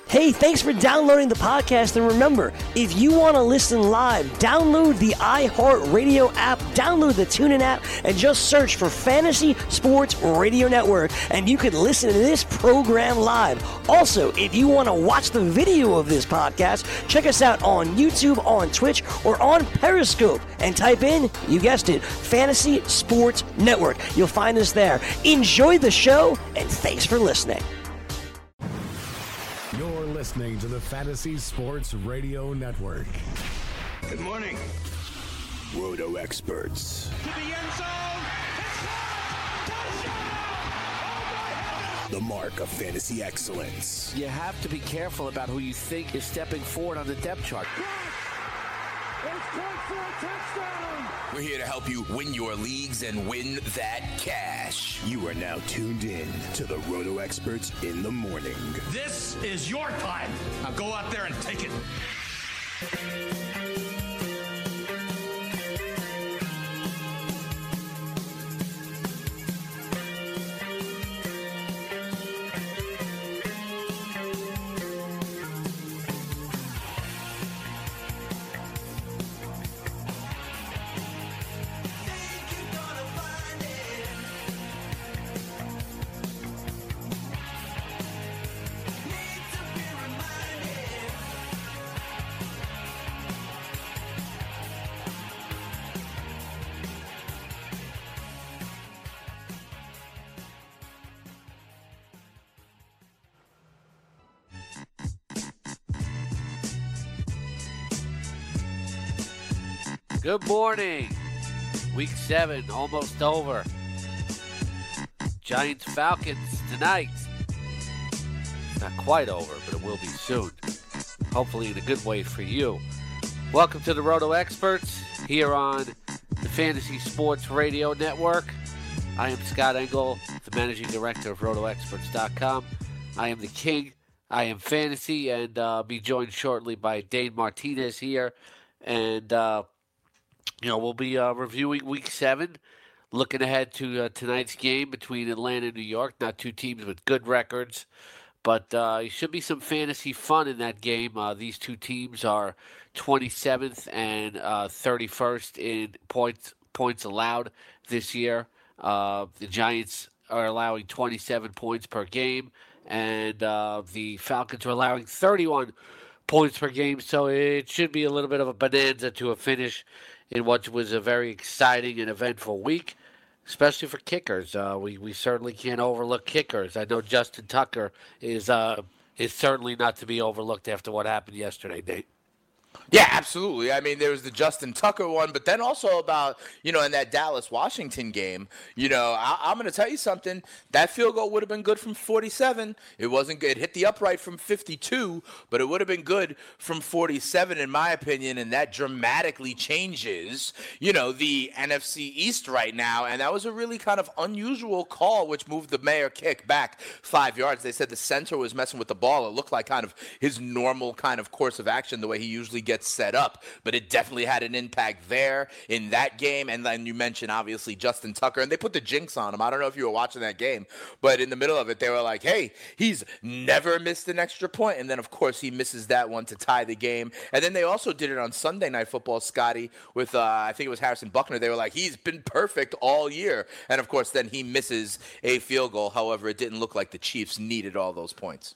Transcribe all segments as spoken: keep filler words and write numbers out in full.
Hey, thanks for downloading the podcast, and remember, if you want to listen live, download the iHeartRadio app, download the TuneIn app, and just search for Fantasy Sports Radio Network, and you can listen to this program live. Also, if you want to watch the video of this podcast, check us out on YouTube, on Twitch, or on Periscope, and type in, you guessed it, Fantasy Sports Network. You'll find us there. Enjoy the show, and thanks for listening. You're listening to the Fantasy Sports Radio Network. Good morning. Roto Experts. To the end zone. Touchdown! The mark of fantasy excellence. You have to be careful about who you think is stepping forward on the depth chart. It's caught for a touchdown! We're here to help you win your leagues and win that cash. You are now tuned in to the Roto Experts in the morning. This is your time. Now go out there and take it. Good morning. Week seven almost over. Giants Falcons tonight. Not quite over, but it will be soon. Hopefully in a good way for you. Welcome to the Roto Experts here on the Fantasy Sports Radio Network. I am Scott Engel, the Managing Director of Roto Experts dot com. I am the king. I am fantasy, and uh, be joined shortly by Dane Martinez here. And, uh, you know, we'll be uh, reviewing Week seven, looking ahead to uh, tonight's game between Atlanta and New York. Not two teams with good records, but uh, it should be some fantasy fun in that game. Uh, these two teams are twenty-seventh and uh, thirty-first in points points allowed this year. Uh, the Giants are allowing twenty-seven points per game, and uh, the Falcons are allowing thirty-one points per game. So it should be a little bit of a bonanza to a finish in what was a very exciting and eventful week, especially for kickers. Uh, we, we certainly can't overlook kickers. I know Justin Tucker is uh, is certainly not to be overlooked after what happened yesterday, Nate. Yeah, absolutely. I mean, there was the Justin Tucker one, but then also about, you know, in that Dallas-Washington game, you know, I, I'm going to tell you something. That field goal would have been good from forty-seven. It wasn't good. It hit the upright from fifty-two, but it would have been good from forty-seven, in my opinion, and that dramatically changes, you know, the N F C East right now, and that was a really kind of unusual call, which moved the Mayer kick back five yards. They said the center was messing with the ball. It looked like kind of his normal kind of course of action, the way he usually gets set up, but it definitely had an impact there in that game. And then you mentioned obviously Justin Tucker, and they put the jinx on him. I don't know if you were watching that game, but in the middle of it they were like, hey, he's never missed an extra point, and then of course he misses that one to tie the game. And then they also did it on Sunday Night Football, Scotty, with uh, I think it was Harrison Buckner. They were like, he's been perfect all year, and of course then he misses a field goal. However, it didn't look like the Chiefs needed all those points.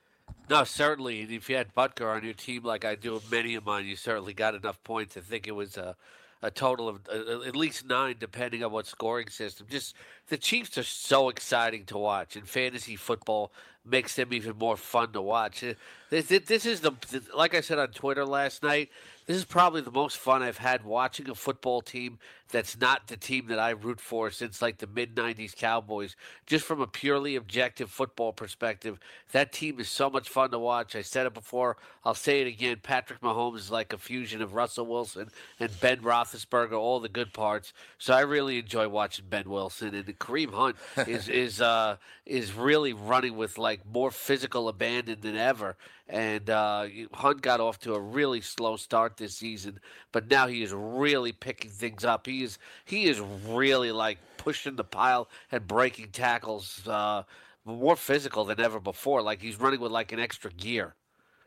No, certainly. And if you had Butker on your team like I do with many of mine, you certainly got enough points. I think it was a, a total of uh, at least nine, depending on what scoring system. Just the Chiefs are so exciting to watch, and fantasy football makes them even more fun to watch. This, this is the, like I said on Twitter last night, this is probably the most fun I've had watching a football team that's not the team that I root for since like the mid nineties Cowboys. Just from a purely objective football perspective, that team is so much fun to watch. I said it before, I'll say it again. Patrick Mahomes is like a fusion of Russell Wilson and Ben Roethlisberger, all the good parts. So I really enjoy watching Ben Wilson, and Kareem Hunt is is uh, is really running with like more physical abandon than ever. And uh, Hunt got off to a really slow start this season, but now he is really picking things up. He is he is really like pushing the pile and breaking tackles, uh, more physical than ever before. Like he's running with like an extra gear.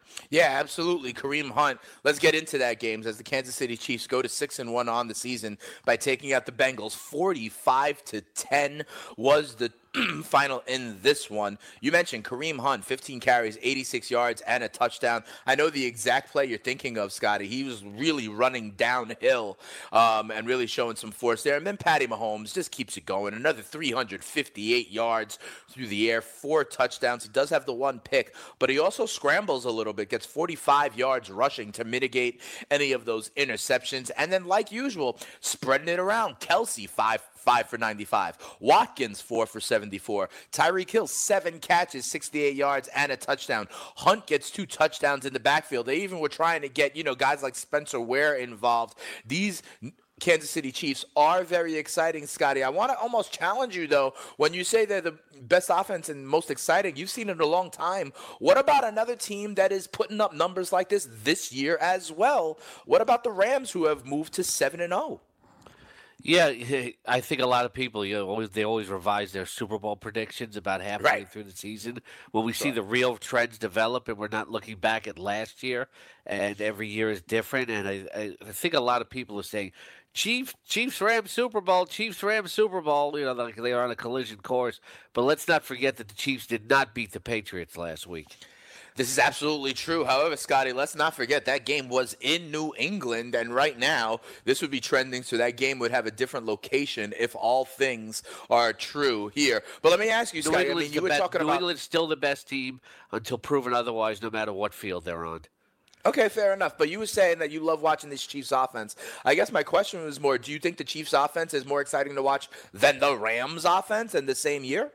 Yeah, absolutely. Kareem Hunt. Let's get into that game as the Kansas City Chiefs go to six and one on the season by taking out the Bengals. forty-five to ten was the final in this one. You mentioned Kareem Hunt, fifteen carries, eighty-six yards, and a touchdown. I know the exact play you're thinking of, Scotty. He was really running downhill um, and really showing some force there. And then Patty Mahomes just keeps it going. Another three hundred fifty-eight yards through the air, four touchdowns. He does have the one pick, but he also scrambles a little bit, gets forty-five yards rushing to mitigate any of those interceptions. And then, like usual, spreading it around. Kelsey, five Five for ninety-five. Watkins, four for seventy-four. Tyreek Hill, seven catches, sixty-eight yards, and a touchdown. Hunt gets two touchdowns in the backfield. They even were trying to get, you know, guys like Spencer Ware involved. These Kansas City Chiefs are very exciting, Scotty. I want to almost challenge you, though, when you say they're the best offense and most exciting. You've seen it a long time. What about another team that is putting up numbers like this this year as well? What about the Rams, who have moved to seven and oh? Yeah, I think a lot of people, you know, always they always revise their Super Bowl predictions about halfway right. through the season. When we see Right. the real trends develop, and we're not looking back at last year, and every year is different. And I, I, I think a lot of people are saying, Chiefs, Chiefs, Rams, Super Bowl, Chiefs, Rams, Super Bowl. You know, like they are on a collision course. But let's not forget that the Chiefs did not beat the Patriots last week. This is absolutely true. However, Scotty, let's not forget that game was in New England, and right now this would be trending, so that game would have a different location if all things are true here. But let me ask you, New Scotty, I England's mean, you the were best- talking New about... England's still the best team until proven otherwise, no matter what field they're on. Okay, fair enough. But you were saying that you love watching this Chiefs offense. I guess my question was more, do you think the Chiefs offense is more exciting to watch than the Rams offense in the same year?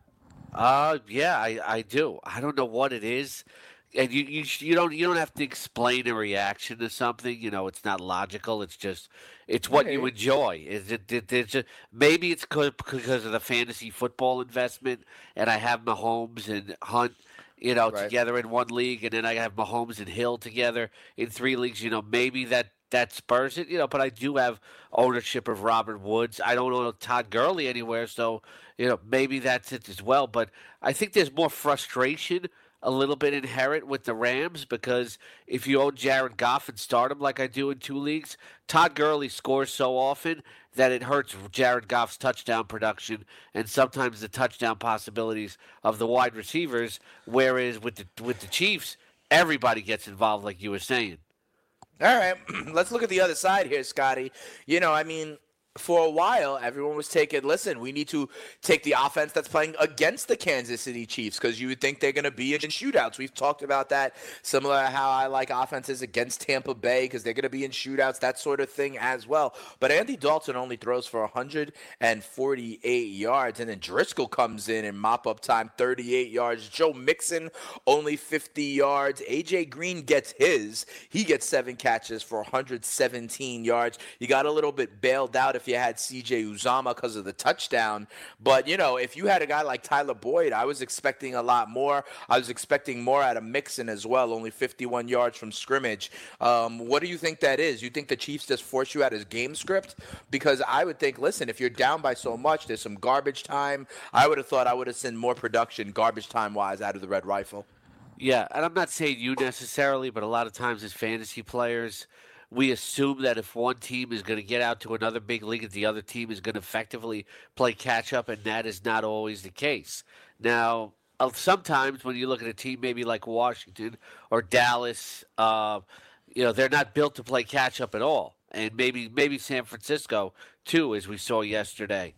Uh, yeah, I, I do. I don't know what it is. And you, you you don't you don't have to explain a reaction to something. You know, it's not logical. It's just it's what Okay. you enjoy. Is it? it it's just, maybe it's because of the fantasy football investment, and I have Mahomes and Hunt, you know, Right. together in one league, and then I have Mahomes and Hill together in three leagues. You know, maybe that. That spurs it, you know, but I do have ownership of Robert Woods. I don't own Todd Gurley anywhere, so, you know, maybe that's it as well. But I think there's more frustration a little bit inherent with the Rams because if you own Jared Goff and start him like I do in two leagues, Todd Gurley scores so often that it hurts Jared Goff's touchdown production and sometimes the touchdown possibilities of the wide receivers, whereas with the, with the Chiefs, everybody gets involved like you were saying. All right, let's look at the other side here, Scotty. You know, I mean, for a while, everyone was taking, listen, we need to take the offense that's playing against the Kansas City Chiefs because you would think they're going to be in shootouts. We've talked about that, similar to how I like offenses against Tampa Bay because they're going to be in shootouts, that sort of thing as well. But Andy Dalton only throws for one hundred forty-eight yards, and then Driscoll comes in in mop-up time, thirty-eight yards. Joe Mixon, only fifty yards. A J Green gets his. He gets seven catches for one hundred seventeen yards. You got a little bit bailed out if you had C J Uzomah because of the touchdown. But, you know, if you had a guy like Tyler Boyd, I was expecting a lot more. I was expecting more out of Mixon as well, only fifty-one yards from scrimmage. Um, what do you think that is? You think the Chiefs just force you out of game script? Because I would think, listen, if you're down by so much, there's some garbage time. I would have thought I would have seen more production garbage time-wise out of the Red Rifle. Yeah, and I'm not saying you necessarily, but a lot of times as fantasy players, we assume that if one team is going to get out to another big league, that the other team is going to effectively play catch-up, and that is not always the case. Now, uh, sometimes when you look at a team maybe like Washington or Dallas, uh, you know, they're not built to play catch-up at all. And maybe maybe San Francisco, too, as we saw yesterday.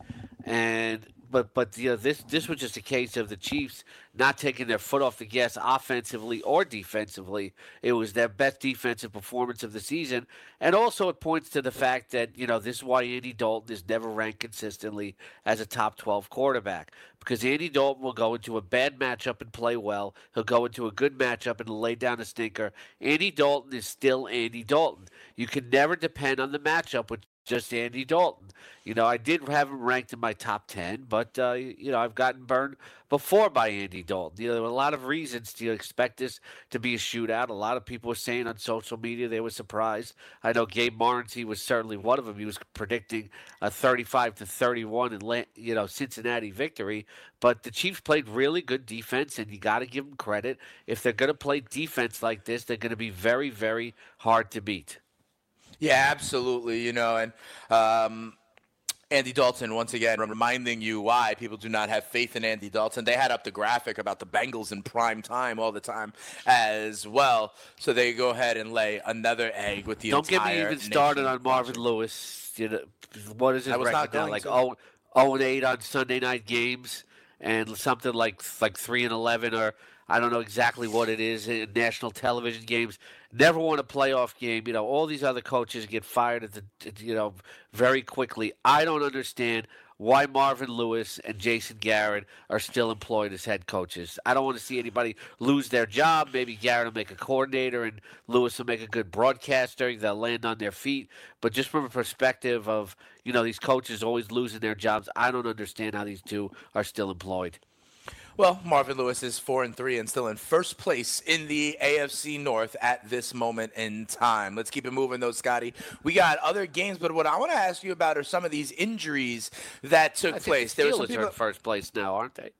And But but you know this this was just a case of the Chiefs not taking their foot off the gas offensively or defensively. It was their best defensive performance of the season, and also it points to the fact that you know this is why Andy Dalton is never ranked consistently as a top twelve quarterback, because Andy Dalton will go into a bad matchup and play well. He'll go into a good matchup and lay down a stinker. Andy Dalton is still Andy Dalton. You can never depend on the matchup, which just Andy Dalton. You know, I did have him ranked in my top ten, but, uh, you know, I've gotten burned before by Andy Dalton. You know, there were a lot of reasons to expect this to be a shootout. A lot of people were saying on social media they were surprised. I know Gabe Morency was certainly one of them. He was predicting a thirty-five to thirty-one and, you know, Cincinnati victory. But the Chiefs played really good defense, and you got to give them credit. If they're going to play defense like this, they're going to be very, very hard to beat. Yeah, absolutely. You know, and um, Andy Dalton, once again, reminding you why people do not have faith in Andy Dalton. They had up the graphic about the Bengals in prime time all the time as well. So they go ahead and lay another egg with the Don't entire get me even started on Marvin Lewis. You know, what is his record now? Like oh, oh and eight on Sunday night games, and something like like three and eleven, or I don't know exactly what it is in national television games. Never won a playoff game. You know, all these other coaches get fired at the, you know, very quickly. I don't understand why Marvin Lewis and Jason Garrett are still employed as head coaches. I don't want to see anybody lose their job. Maybe Garrett will make a coordinator and Lewis will make a good broadcaster. They'll land on their feet. But just from a perspective of, you know, these coaches always losing their jobs, I don't understand how these two are still employed. Well, Marvin Lewis is four and three and still in first place in the A F C North at this moment in time. Let's keep it moving, though, Scotty. We got other games, but what I want to ask you about are some of these injuries that took I think place. The there Steelers were some people... are in first place now, aren't they?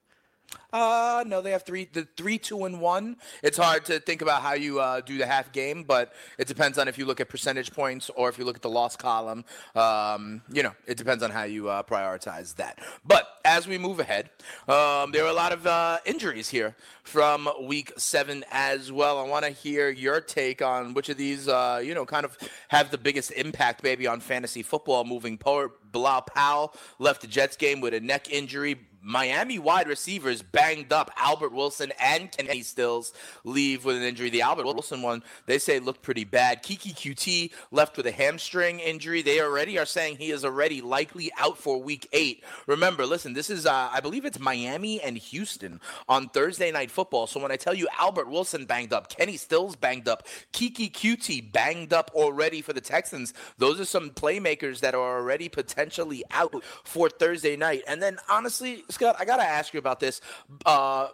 Uh, no, they have three, the three, two, and one. It's hard to think about how you uh, do the half game, but it depends on if you look at percentage points or if you look at the loss column. Um, you know, it depends on how you uh, prioritize that. But as we move ahead, um, there are a lot of uh, injuries here from week seven as well. I want to hear your take on which of these, uh, you know, kind of have the biggest impact, maybe, on fantasy football moving forward. Bilal Powell left the Jets game with a neck injury. Miami wide receivers banged up. Albert Wilson and Kenny Stills leave with an injury. The Albert Wilson one, they say, looked pretty bad. Kiki Q T left with a hamstring injury. They already are saying he is already likely out for week eight. Remember, listen, this is, uh, I believe it's Miami and Houston on Thursday Night Football. So when I tell you Albert Wilson banged up, Kenny Stills banged up, Kiki Q T banged up already for the Texans, those are some playmakers that are already potentially out for Thursday night. And then, honestly, Scott, I got to ask you about this. Uh,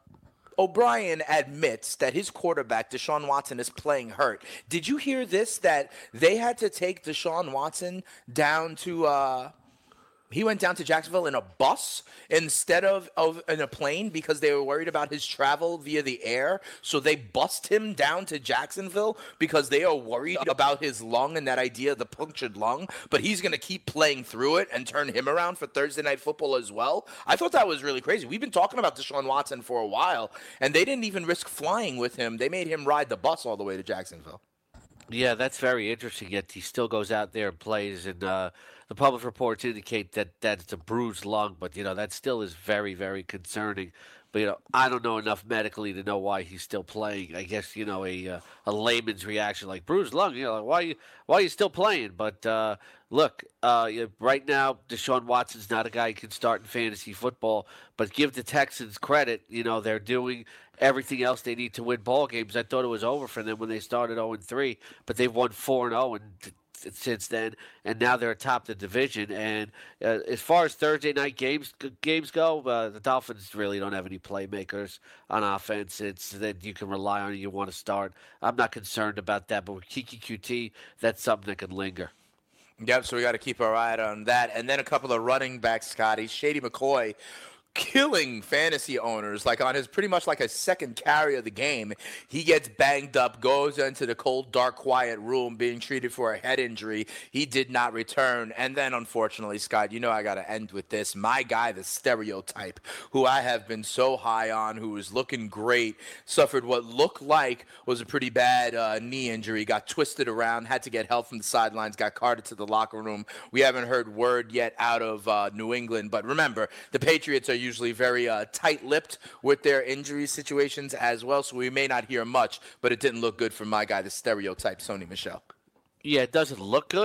O'Brien admits that his quarterback, Deshaun Watson, is playing hurt. Did you hear this, that they had to take Deshaun Watson down to uh, – he went down to Jacksonville in a bus instead of, of in a plane because they were worried about his travel via the air. So they bussed him down to Jacksonville because they are worried about his lung and that idea of the punctured lung. But he's going to keep playing through it and turn him around for Thursday Night Football as well. I thought that was really crazy. We've been talking about Deshaun Watson for a while, and they didn't even risk flying with him. They made him ride the bus all the way to Jacksonville. Yeah, that's very interesting. Yet he still goes out there and plays, and uh, the published reports indicate that that's a bruised lung. But you know that still is very, very concerning. But you know, I don't know enough medically to know why he's still playing. I guess you know a uh, a layman's reaction like bruised lung. You know, like, why you why are you still playing? But uh, look, uh, right now Deshaun Watson's not a guy who can start in fantasy football. But give the Texans credit. You know, they're doing everything else they need to win ball games. I thought it was over for them when they started oh and three, but they've won four and oh and since then, and now they're atop the division. And uh, as far as Thursday night games games go, uh, the Dolphins really don't have any playmakers on offense. It's that you can rely on and you want to start. I'm not concerned about that, but with Kiki Q T, that's something that could linger. Yep, so we got to keep our eye on that. And then a couple of running backs, Scotty. Shady McCoy killing fantasy owners, like on his pretty much like a second carry of the game. He gets banged up, goes into the cold, dark, quiet room being treated for a head injury. He did not return. And then, unfortunately, Scott, you know I got to end with this. My guy, the stereotype, who I have been so high on, who was looking great, suffered what looked like was a pretty bad uh, knee injury, got twisted around, had to get help from the sidelines, got carted to the locker room. We haven't heard word yet out of uh, New England. But remember, the Patriots are usually very uh, tight-lipped with their injury situations as well, so we may not hear much, but it didn't look good for my guy, the stereotype, Sony Michel. Yeah, it doesn't look good,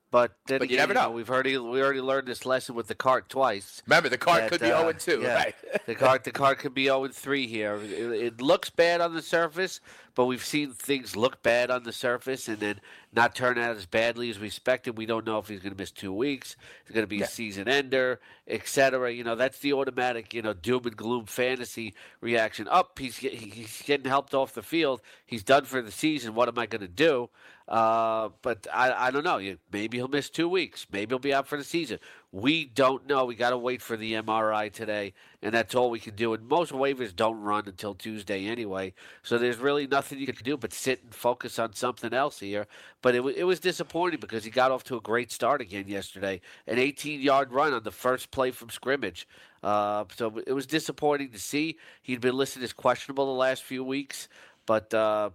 But then But you again, never know. We've already we already learned this lesson with the cart twice. Remember, the card that, could be uh, oh and two, yeah, right? the cart the cart could be oh and three here. It, it looks bad on the surface, but we've seen things look bad on the surface and then not turn out as badly as we expected. We don't know if he's going to miss two weeks. He's going to be Yeah. a season ender, et cetera. You know, that's the automatic, you know, doom and gloom fantasy reaction. Up, he's he's getting helped off the field. He's done for the season. What am I going to do? Uh, but I, I don't know. Maybe he'll miss two weeks. Maybe he'll be out for the season. We don't know. We got to wait for the M R I today, and that's all we can do. And most waivers don't run until Tuesday anyway, so there's really nothing you can do but sit and focus on something else here. But it, w- it was disappointing because he got off to a great start again yesterday, an eighteen-yard run on the first play from scrimmage. Uh, so it was disappointing to see. He'd been listed as questionable the last few weeks. But uh,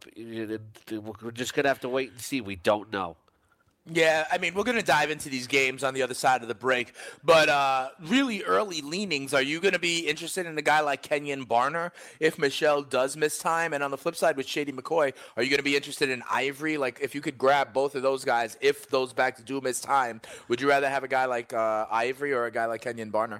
we're just going to have to wait and see. We don't know. Yeah, I mean, we're going to dive into these games on the other side of the break. But uh, really early leanings, are you going to be interested in a guy like Kenyon Barner if Michelle does miss time? And on the flip side with Shady McCoy, are you going to be interested in Ivory? Like, if you could grab both of those guys, if those backs do miss time, would you rather have a guy like uh, Ivory or a guy like Kenyon Barner?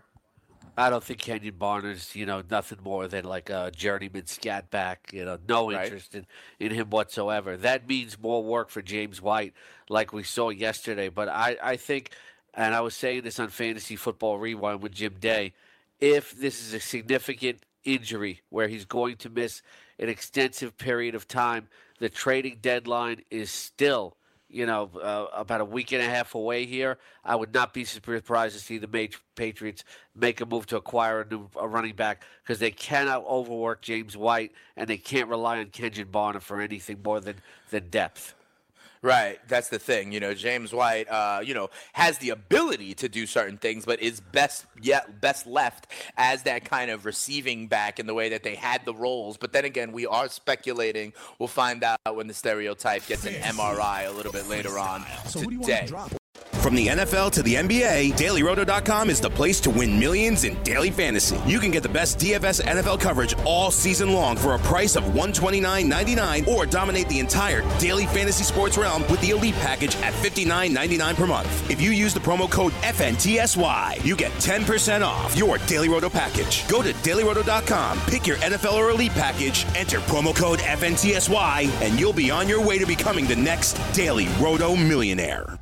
I don't think Kenyon Barner's, you know, nothing more than like a journeyman scat back, you know, no Right. interest in, in him whatsoever. That means more work for James White, like we saw yesterday. But I, I think, and I was saying this on Fantasy Football Rewind with Jim Day, if this is a significant injury where he's going to miss an extensive period of time, the trading deadline is still you know, uh, about a week and a half away here. I would not be surprised to see the Ma- Patriots make a move to acquire a new a running back because they cannot overwork James White and they can't rely on Kenyon Barner for anything more than, than depth. Right, that's the thing. You know, James White, uh, you know, has the ability to do certain things, but is best yet best left as that kind of receiving back in the way that they had the roles. But then again, we are speculating. We'll find out when the stereotype gets an M R I a little bit later on So who do you want today. to drop? From the N F L to the N B A, Daily Roto dot com is the place to win millions in daily fantasy. You can get the best D F S N F L coverage all season long for a price of one hundred twenty-nine ninety-nine, or dominate the entire daily fantasy sports realm with the Elite package at fifty-nine ninety-nine per month. If you use the promo code F N T S Y, you get ten percent off your Daily Roto package. Go to Daily Roto dot com, pick your N F L or Elite package, enter promo code F N T S Y, and you'll be on your way to becoming the next Daily Roto millionaire.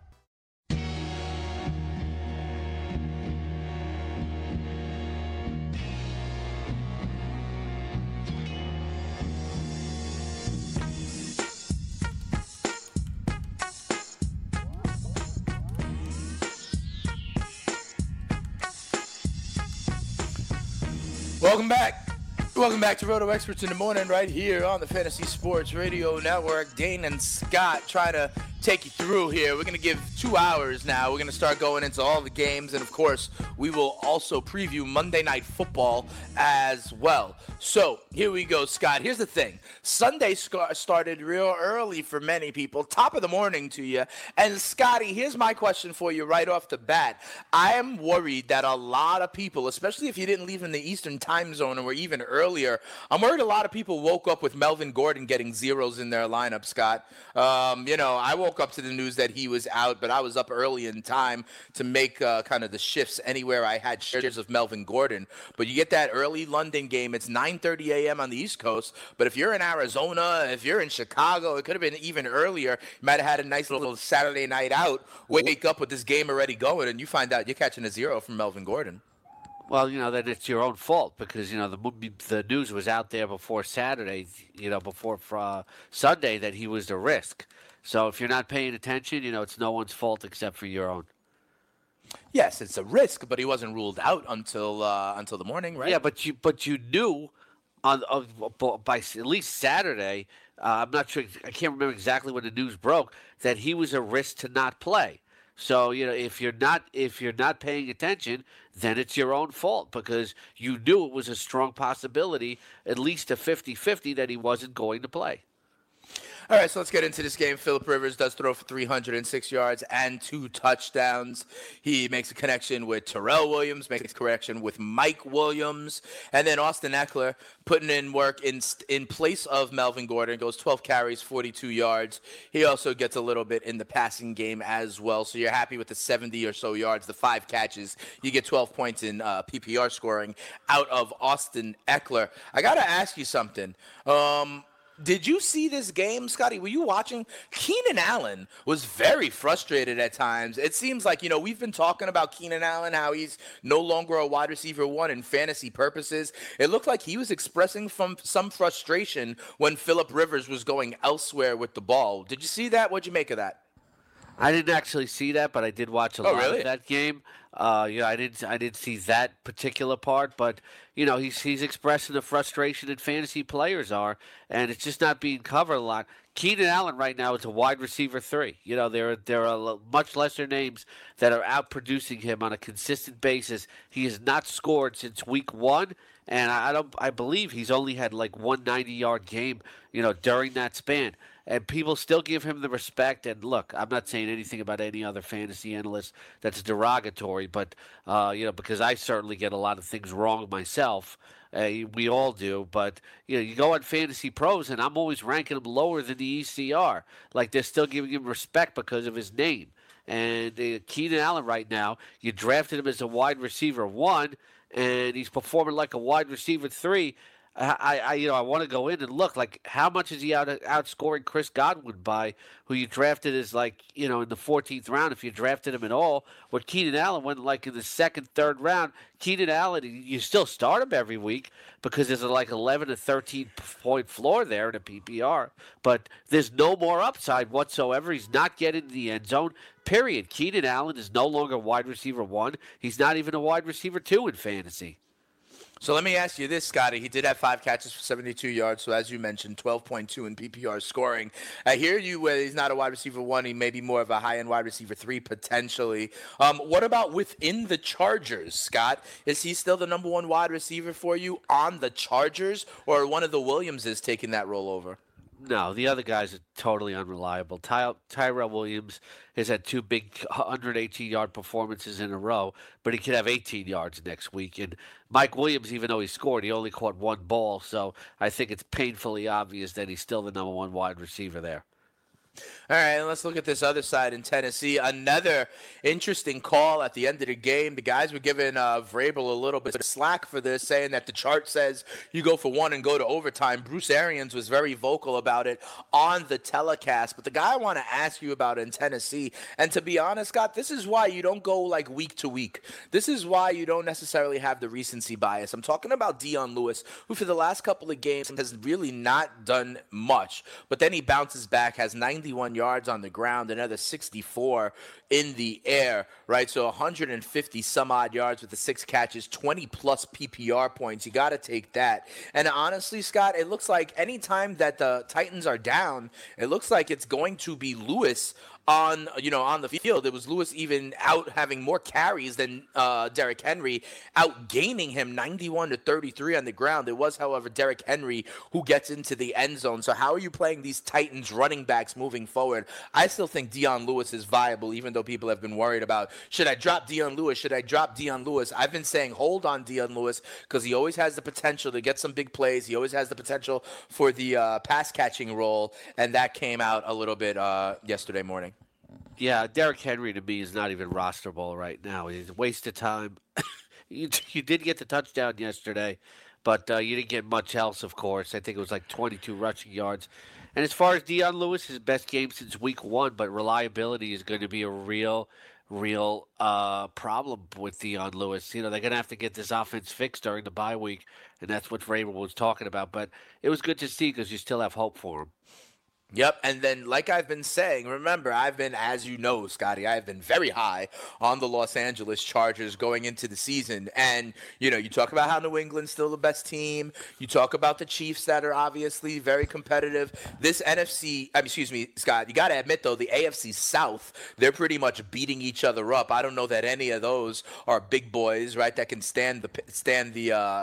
Welcome back. Welcome back to Roto Experts in the Morning right here on the Fantasy Sports Radio Network. Dane and Scott try to take you through here. We're going to give two hours now. We're going to start going into all the games. And, of course, we will also preview Monday Night Football as well. So here we go, Scott. Here's the thing. Sunday sc- started real early for many people. Top of the morning to you. And, Scotty, here's my question for you right off the bat. I am worried that a lot of people, especially if you didn't leave in the Eastern time zone and were even earlier, I'm worried a lot of people woke up with Melvin Gordon getting zeros in their lineup, Scott. Um, you know, I woke up to the news that he was out, but I was up early in time to make uh, kind of the shifts anywhere I had shares of Melvin Gordon. But you get that early London game. It's nine thirty a.m. on the East Coast. But if you're in Arizona, if you're in Chicago, it could have been even earlier. You might have had a nice little Saturday night out, wake up with this game already going, and you find out you're catching a zero from Melvin Gordon. Well, you know, then it's your own fault because, you know, the the news was out there before Saturday, you know, before uh, Sunday that he was the risk. So if you're not paying attention, you know, it's no one's fault except for your own. Yes, it's a risk, but he wasn't ruled out until uh, until the morning, right? Yeah, but you but you knew on, on by at least Saturday. Uh, I'm not sure. I can't remember exactly when the news broke that he was a risk to not play. So, you know, if you're not if you're not paying attention, then it's your own fault because you knew it was a strong possibility, at least a fifty-fifty, that he wasn't going to play. All right, so let's get into this game. Phillip Rivers does throw for three hundred six yards and two touchdowns. He makes a connection with Terrell Williams, makes a connection with Mike Williams, and then Austin Eckler putting in work in in place of Melvin Gordon. Goes twelve carries, forty-two yards. He also gets a little bit in the passing game as well. So you're happy with the seventy or so yards, the five catches. You get twelve points in uh, P P R scoring out of Austin Eckler. I got to ask you something. Um... Did you see this game, Scotty? Were you watching? Keenan Allen was very frustrated at times. It seems like, you know, we've been talking about Keenan Allen, how he's no longer a wide receiver one in fantasy purposes. It looked like he was expressing from some frustration when Phillip Rivers was going elsewhere with the ball. Did you see that? What'd you make of that? I didn't actually see that, but I did watch a oh, lot really? of that game. Uh, yeah, I didn't. I didn't see that particular part, but you know, he's he's expressing the frustration that fantasy players are, and it's just not being covered a lot. Keenan Allen right now is a wide receiver three. You know, there there are much lesser names that are outproducing him on a consistent basis. He has not scored since week one, and I don't. I believe he's only had like one ninety-yard game, you know, during that span. And people still give him the respect. And look, I'm not saying anything about any other fantasy analyst that's derogatory, but uh, you know, because I certainly get a lot of things wrong myself. Uh, we all do, but you know, you go on Fantasy Pros, and I'm always ranking him lower than the E C R. Like they're still giving him respect because of his name. And uh, Keenan Allen right now, you drafted him as a wide receiver one, and he's performing like a wide receiver three. I, I, you know, I want to go in and look like how much is he out outscoring Chris Godwin by, who you drafted as like, you know, in the fourteenth round if you drafted him at all. Where Keenan Allen went like in the second, third round. Keenan Allen, you still start him every week because there's a like eleven to thirteen point floor there in a P P R, but there's no more upside whatsoever. He's not getting to the end zone. Period. Keenan Allen is no longer wide receiver one. He's not even a wide receiver two in fantasy. So let me ask you this, Scotty. He did have five catches for seventy-two yards. So as you mentioned, twelve point two in P P R scoring. I hear you where he's not a wide receiver one. He may be more of a high-end wide receiver three potentially. Um, what about within the Chargers, Scott? Is he still the number one wide receiver for you on the Chargers, or one of the Williamses taking that role over? No, the other guys are totally unreliable. Ty- Tyrell Williams has had two big one hundred eighteen-yard performances in a row, but he could have eighteen yards next week. And Mike Williams, even though he scored, he only caught one ball. So I think it's painfully obvious that he's still the number one wide receiver there. All right, and let's look at this other side in Tennessee. Another interesting call at the end of the game. The guys were giving uh, Vrabel a little bit of slack for this, saying that the chart says you go for one and go to overtime. Bruce Arians was very vocal about it on the telecast. But the guy I want to ask you about in Tennessee, and to be honest, Scott, this is why you don't go like week to week. This is why you don't necessarily have the recency bias. I'm talking about Dion Lewis, who for the last couple of games has really not done much. But then he bounces back, has ninety-one yards on the ground, another sixty-four in the air, right? So one hundred fifty some odd yards with the six catches, twenty plus P P R points. You got to take that. And honestly, Scott, it looks like anytime that the Titans are down, it looks like it's going to be Lewis on, you know, on the field. It was Lewis even out having more carries than uh, Derrick Henry, outgaining him ninety-one to thirty-three on the ground. It was, however, Derrick Henry who gets into the end zone. So how are you playing these Titans running backs moving forward? I still think Dion Lewis is viable, even though people have been worried about, should I drop Dion Lewis? Should I drop Dion Lewis? I've been saying hold on Dion Lewis because he always has the potential to get some big plays. He always has the potential for the uh, pass catching role, and that came out a little bit uh, yesterday morning. Yeah, Derrick Henry to me is not even rosterable right now. He's a waste of time. you, you did get the touchdown yesterday, but uh, you didn't get much else, of course. I think it was like twenty-two rushing yards. And as far as Dion Lewis, his best game since week one, but reliability is going to be a real, real uh, problem with Dion Lewis. You know, they're going to have to get this offense fixed during the bye week, and that's what Vrabel was talking about. But it was good to see because you still have hope for him. Yep, and then like I've been saying, remember, I've been, as you know, Scotty, I've been very high on the Los Angeles Chargers going into the season. And, you know, you talk about how New England's still the best team. You talk about the Chiefs that are obviously very competitive. This N F C, I mean, excuse me, Scott, you got to admit, though, the A F C South, they're pretty much beating each other up. I don't know that any of those are big boys, right, that can stand the stand the uh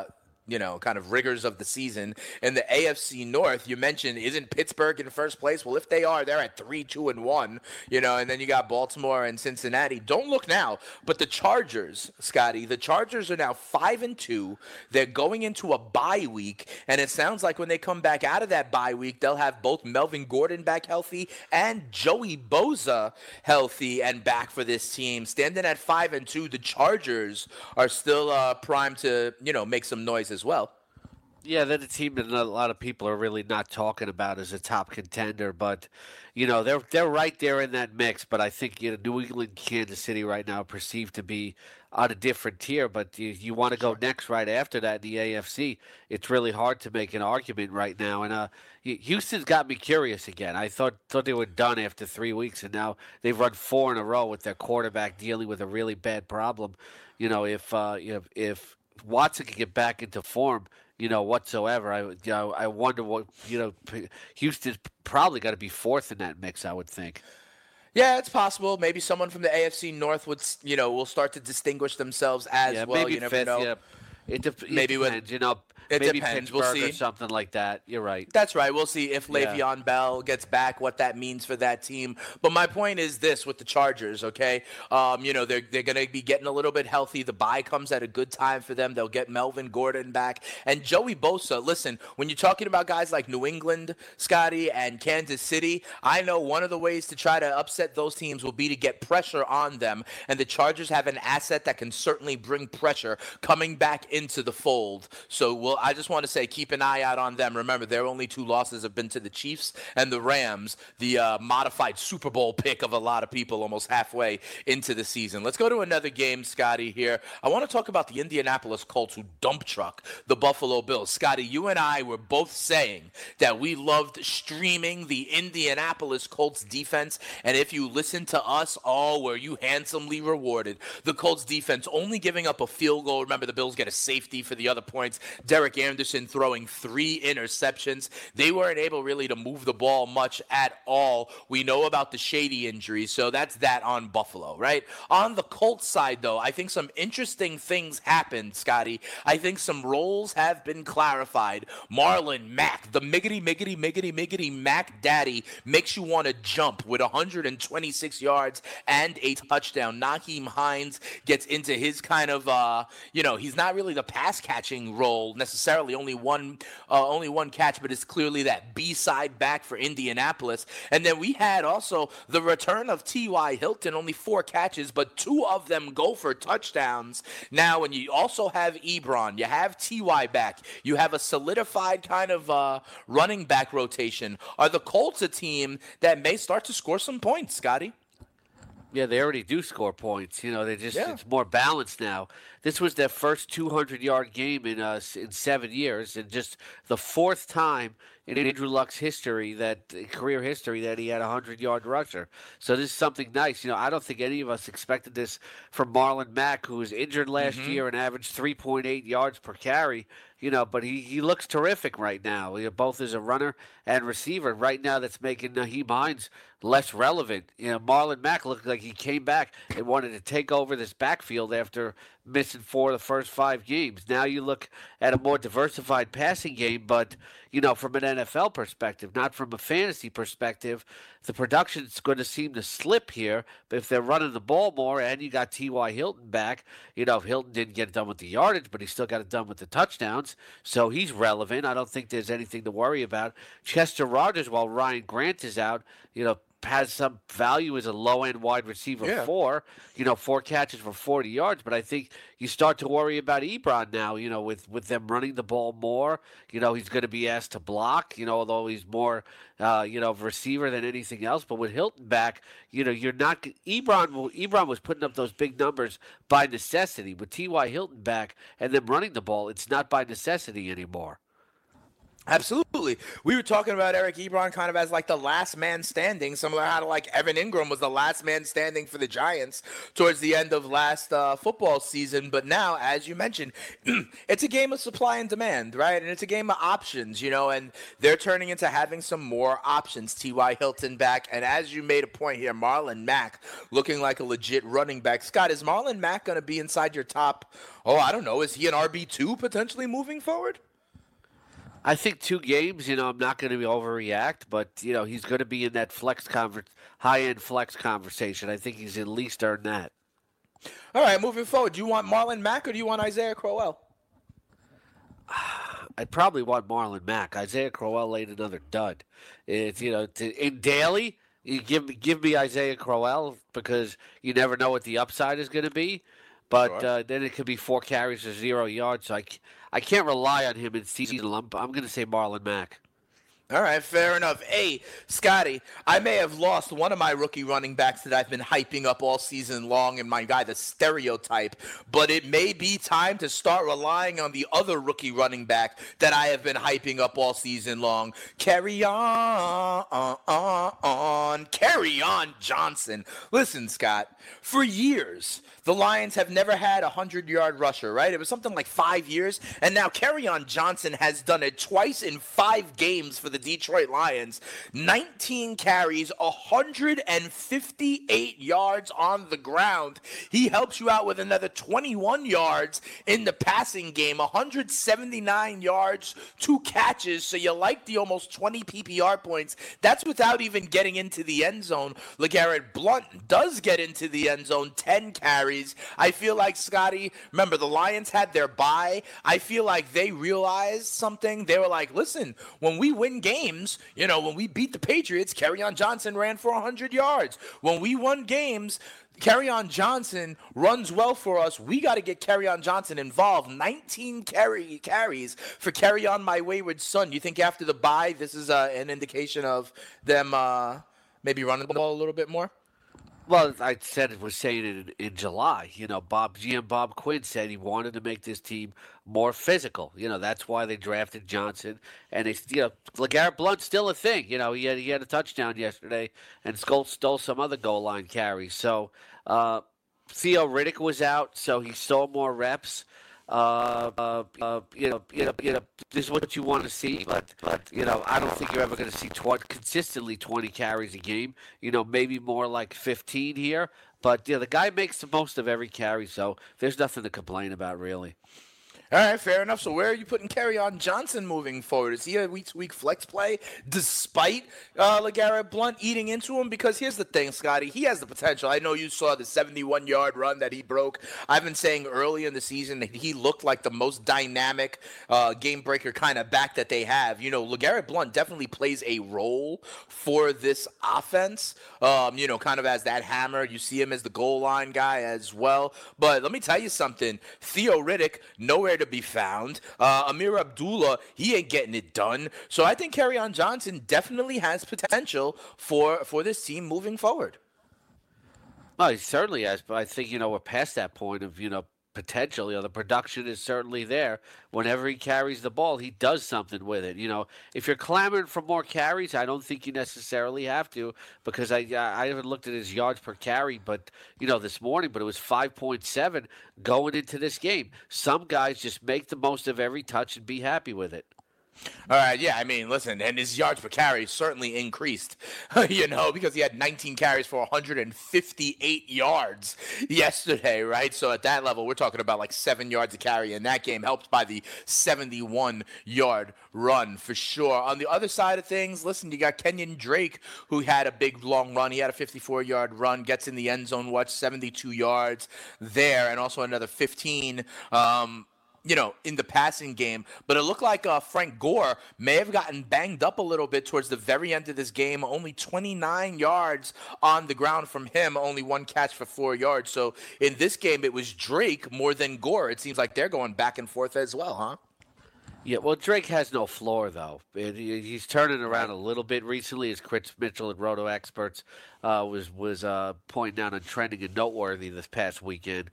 you know, kind of rigors of the season. In the A F C North, you mentioned, isn't Pittsburgh in first place? Well, if they are, they're at three, two, and one, you know, and then you got Baltimore and Cincinnati. Don't look now, but the Chargers, Scotty, the Chargers are now five and two. They're going into a bye week, and it sounds like when they come back out of that bye week, they'll have both Melvin Gordon back healthy and Joey Bosa healthy and back for this team. Standing at five and two, the Chargers are still uh, primed to, you know, make some noise as well. Yeah, they're the team that a lot of people are really not talking about as a top contender, but you know they're they're right there in that mix. But I think you know New England, Kansas City right now are perceived to be on a different tier. But you, you want to go next right after that in the A F C. It's really hard to make an argument right now. And uh, Houston's got me curious again. I thought thought they were done after three weeks, and now they've run four in a row with their quarterback dealing with a really bad problem. You know, if uh, you know, if Watson can get back into form, you know, whatsoever, I you know, I wonder what you know. Houston's probably got to be fourth in that mix, I would think. Yeah, it's possible. Maybe someone from the A F C North would, you know, will start to distinguish themselves as yeah, well. Maybe you never fifth, know. Yeah. It, de- it maybe depends, with, you know. It maybe depends. Pittsburgh We'll see. or something like that. You're right. That's right. We'll see if Le'Veon yeah. Bell gets back, what that means for that team. But my point is this with the Chargers, okay? Um, you know, they're they're going to be getting a little bit healthy. The bye comes at a good time for them. They'll get Melvin Gordon back. And Joey Bosa, listen, when you're talking about guys like New England, Scotty, and Kansas City, I know one of the ways to try to upset those teams will be to get pressure on them. And the Chargers have an asset that can certainly bring pressure coming back into the fold. So we'll, I just want to say, keep an eye out on them. Remember, their only two losses have been to the Chiefs and the Rams, the uh, modified Super Bowl pick of a lot of people almost halfway into the season. Let's go to another game, Scotty, here. I want to talk about the Indianapolis Colts who dump truck the Buffalo Bills. Scotty, you and I were both saying that we loved streaming the Indianapolis Colts defense, and if you listen to us, oh, were you handsomely rewarded. The Colts defense only giving up a field goal. Remember, the Bills get a safety for the other points. Derek Anderson throwing three interceptions. They weren't able really to move the ball much at all. We know about the Shady injury, so that's that on Buffalo, right? On the Colts side, though, I think some interesting things happened, Scotty. I think some roles have been clarified. Marlon Mack, the miggity, miggity, miggity, miggity Mack daddy, makes you want to jump with one hundred twenty-six yards and a touchdown. Nyheim Hines gets into his kind of, uh, you know, he's not really the pass-catching role necessarily, only one uh, only one catch, but it's clearly that B-side back for Indianapolis. And then we had also the return of T Y. Hilton, only four catches, but two of them go for touchdowns. Now, when you also have Ebron, you have T Y back, you have a solidified kind of uh, running back rotation. Are the Colts a team that may start to score some points, Scotty? Yeah, they already do score points. You know, they just yeah. it's more balanced now. This was their first two hundred yard game in uh, in seven years, and just the fourth time in Andrew Luck's history, that career history, that he had a hundred yard rusher. So this is something nice. You know, I don't think any of us expected this from Marlon Mack, who was injured last mm-hmm. year and averaged three point eight yards per carry. You know, but he, he looks terrific right now, you know, both as a runner and receiver. Right now, that's making Nyheim Hines less relevant. You know, Marlon Mack looked like he came back and wanted to take over this backfield after missing four of the first five games. Now you look at a more diversified passing game, but, you know, from an N F L perspective, not from a fantasy perspective, the production's going to seem to slip here. But if they're running the ball more and you got T Y. Hilton back, you know, Hilton didn't get it done with the yardage, but he still got it done with the touchdowns. So he's relevant. I don't think there's anything to worry about. Chester Rogers, while Ryan Grant is out, you know, has some value as a low-end wide receiver yeah. four, you know, four catches for forty yards. But I think you start to worry about Ebron now, you know, with, with them running the ball more. You know, he's going to be asked to block, you know, although he's more, uh, you know, receiver than anything else. But with Hilton back, you know, you're not – Ebron Ebron was putting up those big numbers by necessity. With T Y. Hilton back and them running the ball, it's not by necessity anymore. Absolutely. We were talking about Eric Ebron kind of as like the last man standing, similar how to like Evan Ingram was the last man standing for the Giants towards the end of last uh, football season. But now, as you mentioned, it's a game of supply and demand, right? And it's a game of options, you know, and they're turning into having some more options. T Y. Hilton back. And as you made a point here, Marlon Mack looking like a legit running back. Scott, is Marlon Mack going to be inside your top? Oh, I don't know. Is he an R B two potentially moving forward? I think two games, you know, I'm not going to overreact, but, you know, he's going to be in that flex conver- high-end flex conversation. I think he's at least earned that. All right, moving forward, do you want Marlon Mack or do you want Isaiah Crowell? I'd probably want Marlon Mack. Isaiah Crowell laid another dud. It's, you know, to, in daily, you give me, give me Isaiah Crowell because you never know what the upside is going to be. But Sure. uh, then it could be four carries or zero yards. So I, I can't rely on him in season. I'm, I'm going to say Marlon Mack. All right, fair enough. Hey, Scotty, I may have lost one of my rookie running backs that I've been hyping up all season long and my guy, the stereotype, but it may be time to start relying on the other rookie running back that I have been hyping up all season long. Carry on, on, on. Carry on Johnson. Listen, Scott, for years, the Lions have never had a hundred-yard rusher, right? It was something like five years, and now Carry on Johnson has done it twice in five games for the Detroit Lions. nineteen carries, one hundred fifty-eight yards on the ground. He helps you out with another twenty-one yards in the passing game, one hundred seventy-nine yards, two catches, so you like the almost twenty P P R points. That's without even getting into the end zone. LeGarrette Blount does get into the end zone, ten carries. I feel like, Scotty, remember the Lions had their bye. I feel like they realized something. They were like, listen, when we win games, you know, when we beat the Patriots, Kerryon Johnson ran for one hundred yards. When we won games, Kerryon Johnson runs well for us. We got to get Kerryon Johnson involved. nineteen carry, carries for Kerryon, my wayward son. You think after the bye, this is uh, an indication of them uh, maybe running the ball a little bit more? Well, I said it was saying it in, in July. You know, Bob G M Bob Quinn said he wanted to make this team more physical. You know, that's why they drafted Johnson. And they, you know, LeGarrette Blount's still a thing. You know, he had he had a touchdown yesterday and stole, stole some other goal line carries. So uh, Theo Riddick was out, so he stole more reps. Uh, uh, uh, you know, you know, you know, this is what you want to see, but, but you know, I don't think you're ever going to see tw- consistently twenty carries a game. You know, maybe more like fifteen here, but you know, the guy makes the most of every carry, so there's nothing to complain about, really. All right, fair enough. So where are you putting Kerryon Johnson moving forward? Is he a week-to-week flex play despite uh, LeGarrette Blount eating into him? Because here's the thing, Scotty. He has the potential. I know you saw the seventy-one-yard run that he broke. I've been saying early in the season that he looked like the most dynamic uh, game-breaker kind of back that they have. You know, LeGarrette Blount definitely plays a role for this offense, um, you know, kind of as that hammer. You see him as the goal line guy as well. But let me tell you something. Theo Riddick, nowhere to be found. Uh, Amir Abdullah, he ain't getting it done. So I think Kerryon Johnson definitely has potential for for this team moving forward. Well, he certainly has, but I think, you know, we're past that point of, you know, potential. You know, the production is certainly there. Whenever he carries the ball, he does something with it. You know, if you're clamoring for more carries, I don't think you necessarily have to, because I I haven't looked at his yards per carry, but you know, this morning, but it was five point seven going into this game. Some guys just make the most of every touch and be happy with it. All right, yeah, I mean, listen, and his yards per carry certainly increased, you know, because he had nineteen carries for one hundred fifty-eight yards yesterday, right? So at that level, we're talking about like seven yards a carry in that game, helped by the seventy-one-yard run for sure. On the other side of things, listen, you got Kenyon Drake, who had a big, long run. He had a fifty-four-yard run, gets in the end zone, watch seventy-two yards there, and also another fifteen um you know, in the passing game. But it looked like uh, Frank Gore may have gotten banged up a little bit towards the very end of this game. Only twenty-nine yards on the ground from him, only one catch for four yards. So in this game, it was Drake more than Gore. It seems like they're going back and forth as well, huh? Yeah, well, Drake has no floor, though. He's turning around a little bit recently, as Chris Mitchell at Roto Experts uh, was, was uh, pointing out on Trending and Noteworthy this past weekend.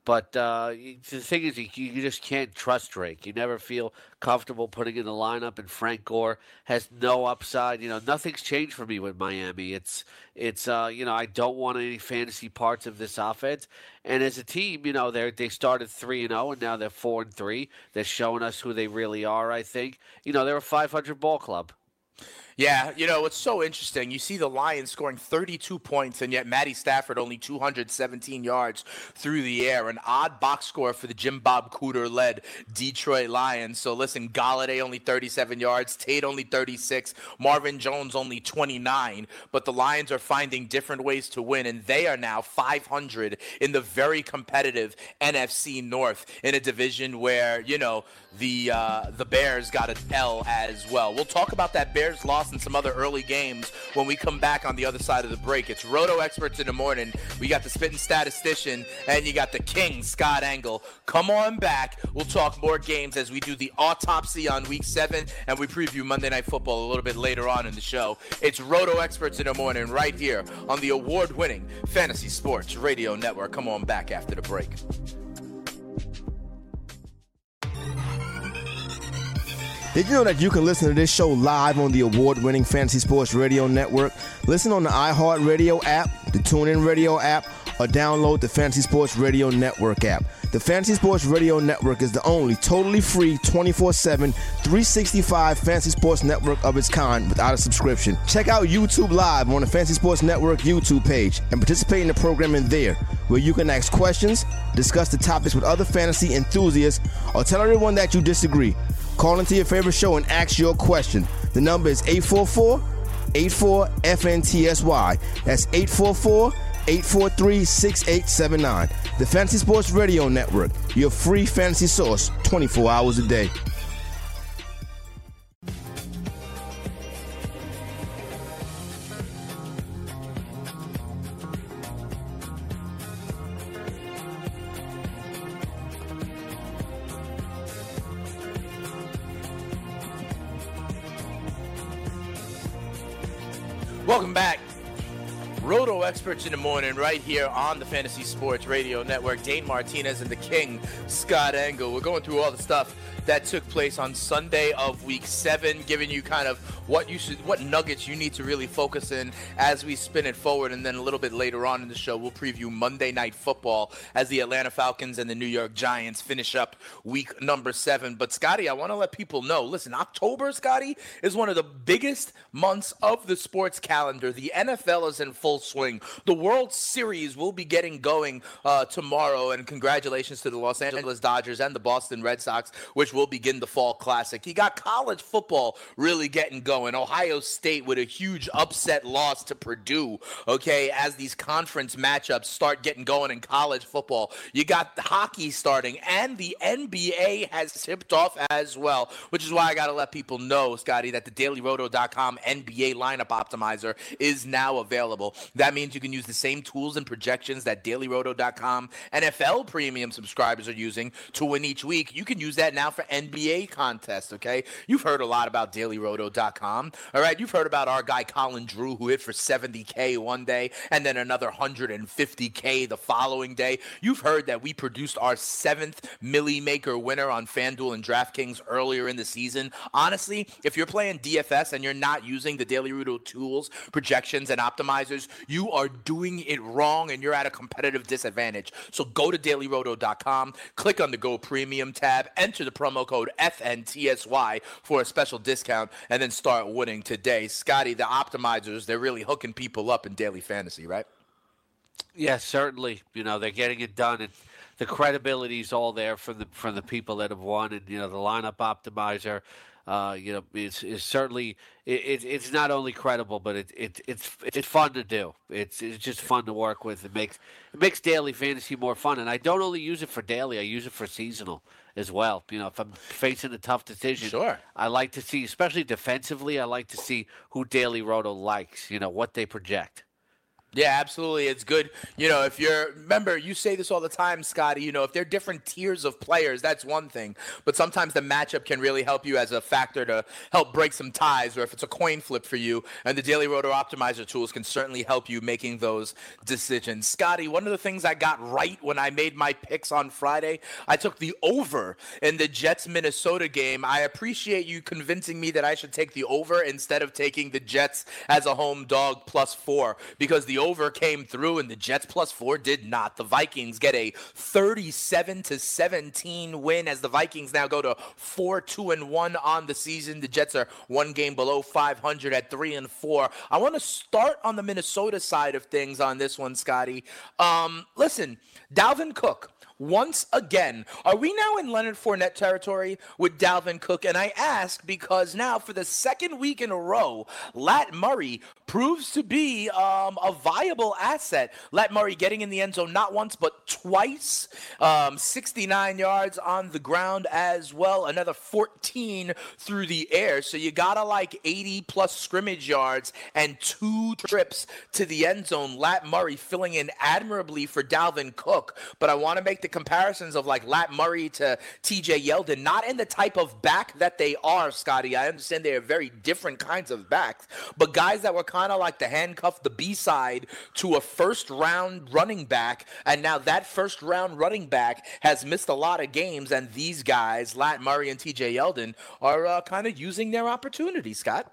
But uh, the thing is, you, you just can't trust Drake. You never feel comfortable putting in the lineup, and Frank Gore has no upside. You know, nothing's changed for me with Miami. It's, it's uh, you know, I don't want any fantasy parts of this offense. And as a team, you know, they they started three and zero, and now they're four and three. They're showing us who they really are. I think, you know, they're a five hundred ball club. Yeah, you know, it's so interesting. You see the Lions scoring thirty-two points, and yet Matty Stafford only two hundred seventeen yards through the air. An odd box score for the Jim Bob Cooter-led Detroit Lions. So listen, Golladay only thirty-seven yards, Tate only thirty-six, Marvin Jones only twenty-nine. But the Lions are finding different ways to win, and they are now five hundred in the very competitive N F C North in a division where, you know, the uh, the Bears got an L as well. We'll talk about that Bears loss and some other early games when we come back on the other side of the break. It's Roto Experts in the morning. We got the spitting statistician, and you got the king, Scott Engel. Come on back. We'll talk more games as we do the autopsy on week seven, and we preview Monday Night Football a little bit later on in the show. It's Roto Experts in the morning right here on the award-winning Fantasy Sports Radio Network. Come on back after the break. Did you know that you can listen to this show live on the award-winning Fantasy Sports Radio Network? Listen on the iHeartRadio app, the TuneIn Radio app, or download the Fantasy Sports Radio Network app. The Fantasy Sports Radio Network is the only totally free twenty-four seven, three sixty-five Fantasy Sports Network of its kind without a subscription. Check out YouTube Live on the Fantasy Sports Network YouTube page and participate in the programming there, where you can ask questions, discuss the topics with other fantasy enthusiasts, or tell everyone that you disagree. Call into your favorite show and ask your question. The number is eight four four, eight four, F N T S Y. That's eight four four, eight four three, six eight seven nine. The Fantasy Sports Radio Network, your free fantasy source twenty-four hours a day. Welcome back. Roto Experts in the morning right here on the Fantasy Sports Radio Network. Dane Martinez and the king, Scott Engel. We're going through all the stuff that took place on Sunday of week seven, giving you kind of what you should, what nuggets you need to really focus in as we spin it forward. And then a little bit later on in the show, we'll preview Monday Night Football as the Atlanta Falcons and the New York Giants finish up week number seven. But Scotty, I want to let people know, listen, October, Scotty, is one of the biggest months of the sports calendar. The N F L is in full swing. The World Series will be getting going uh, tomorrow, and congratulations to the Los Angeles Dodgers and the Boston Red Sox, which will begin the Fall Classic. You got college football really getting going. Ohio State with a huge upset loss to Purdue, okay, as these conference matchups start getting going in college football. You got the hockey starting, and the N B A has tipped off as well, which is why I got to let people know, Scotty, that the daily roto dot com N B A lineup optimizer is now available. That means you can use the same tools and projections that daily roto dot com N F L premium subscribers are using to win each week. You can use that now for N B A contests, okay? You've heard a lot about daily roto dot com, all right? You've heard about our guy Colin Drew, who hit for seventy K one day and then another one hundred fifty K the following day. You've heard that we produced our seventh Millie Maker winner on FanDuel and DraftKings earlier in the season. Honestly, if you're playing D F S and you're not using the Daily Roto tools, projections, and optimizers, you are doing it wrong and you're at a competitive disadvantage. So go to daily roto dot com, click on the Go Premium tab, enter the promo code F N T S Y for a special discount, and then start winning today. Scotty, the optimizers, they're really hooking people up in daily fantasy, right? Yes, certainly. You know, they're getting it done, and the credibility's all there from the from the people that have won, and, you know, the lineup optimizer. Uh, you know, it's, it's certainly it, it's not only credible, but it, it it's it's fun to do. It's it's just fun to work with. It makes it makes daily fantasy more fun. And I don't only use it for daily; I use it for seasonal as well. You know, if I'm facing a tough decision, sure, I like to see, especially defensively, I like to see who Daily Roto likes. You know, what they project. Yeah, absolutely. It's good. You know, if you're, remember, you say this all the time, Scotty, you know, if they're different tiers of players, that's one thing. But sometimes the matchup can really help you as a factor to help break some ties, or if it's a coin flip for you. And the Daily Roto Optimizer tools can certainly help you making those decisions. Scotty, one of the things I got right when I made my picks on Friday, I took the over in the Jets-Minnesota game. I appreciate you convincing me that I should take the over instead of taking the Jets as a home dog plus four, because the over came through and the Jets plus four did not. The Vikings get a thirty-seven to seventeen win as the Vikings now go to four two and one on the season. The Jets are one game below five hundred at three and four. I want to start on the Minnesota side of things on this one, Scotty. Um, listen, Dalvin Cook. Once again, are we now in Leonard Fournette territory with Dalvin Cook? And I ask because now for the second week in a row, Lat Murray proves to be um, a viable asset. Lat Murray getting in the end zone not once but twice, um, sixty-nine yards on the ground as well, another fourteen through the air. So you gotta like eighty plus scrimmage yards and two trips to the end zone. Lat Murray filling in admirably for Dalvin Cook, but I want to make the comparisons of like Lat Murray to T J Yeldon, not in the type of back that they are, Scotty. I understand they are very different kinds of backs, but guys that were kind of like the handcuff, the B-side to a first-round running back, and now that first-round running back has missed a lot of games, and these guys, Lat Murray and T J Yeldon, are uh, kind of using their opportunity, Scott.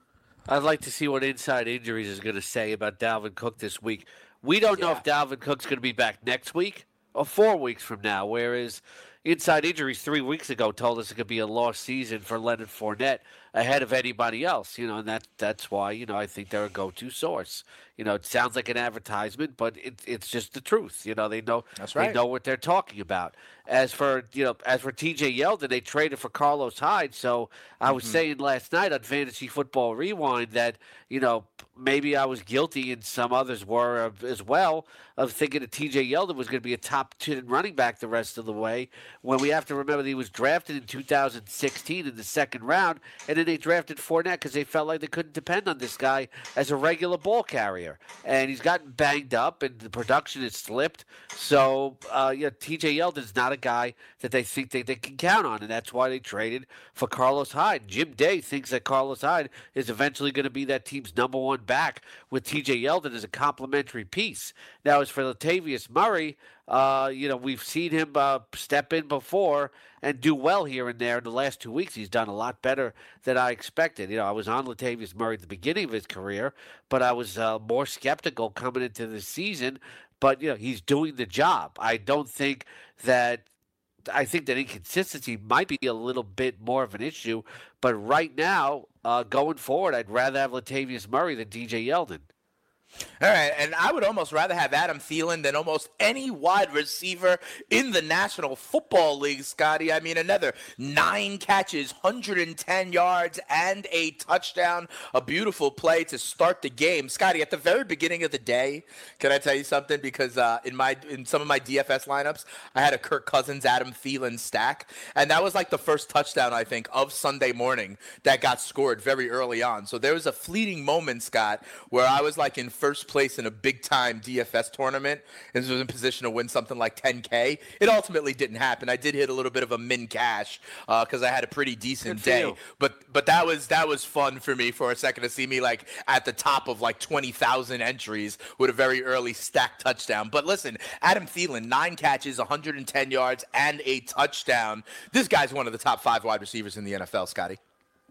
I'd like to see what Inside Injuries is going to say about Dalvin Cook this week. We don't yeah. know if Dalvin Cook's going to be back next week or four weeks from now, whereas Inside Injuries three weeks ago told us it could be a lost season for Leonard Fournette ahead of anybody else, you know, and that that's why, you know, I think they're a go-to source. You know, it sounds like an advertisement, but it, it's just the truth. You know, they know that's right. They know what they're talking about. As for, you know, as for T J Yeldon, they traded for Carlos Hyde. So I was mm-hmm. saying last night on Fantasy Football Rewind that, you know, maybe I was guilty and some others were of, as well of thinking that T J Yeldon was going to be a top ten running back the rest of the way, when we have to remember that he was drafted in two thousand sixteen in the second round, and then they drafted Fournette because they felt like they couldn't depend on this guy as a regular ball carrier. And he's gotten banged up, and the production has slipped. So, uh, yeah, T J Yeldon's not a guy that they think they, they can count on, and that's why they traded for Carlos Hyde. Jim Day thinks that Carlos Hyde is eventually going to be that team's number one back with T J Yeldon as a complementary piece. Now, as for Latavius Murray, uh, you know, we've seen him uh, step in before and do well here and there. In the last two weeks, he's done a lot better than I expected. You know, I was on Latavius Murray at the beginning of his career, but I was uh, more skeptical coming into the season. But, you know, he's doing the job. I don't think that – I think that inconsistency might be a little bit more of an issue. But right now, uh, going forward, I'd rather have Latavius Murray than D J Yeldon. All right, and I would almost rather have Adam Thielen than almost any wide receiver in the National Football League, Scotty. I mean, another nine catches, one hundred ten yards, and a touchdown. A beautiful play to start the game. Scotty, at the very beginning of the day, can I tell you something? Because uh, in my in some of my D F S lineups, I had a Kirk Cousins, Adam Thielen stack, and that was like the first touchdown, I think, of Sunday morning that got scored very early on. So there was a fleeting moment, Scott, where I was like in first place in a big-time D F S tournament and was in position to win something like ten K. It ultimately didn't happen. I did hit a little bit of a min cash because uh, I had a pretty decent day. You. But but that was that was fun for me for a second to see me like at the top of like twenty thousand entries with a very early stack touchdown. But listen, Adam Thielen, nine catches, one hundred ten yards, and a touchdown. This guy's one of the top five wide receivers in the N F L, Scotty.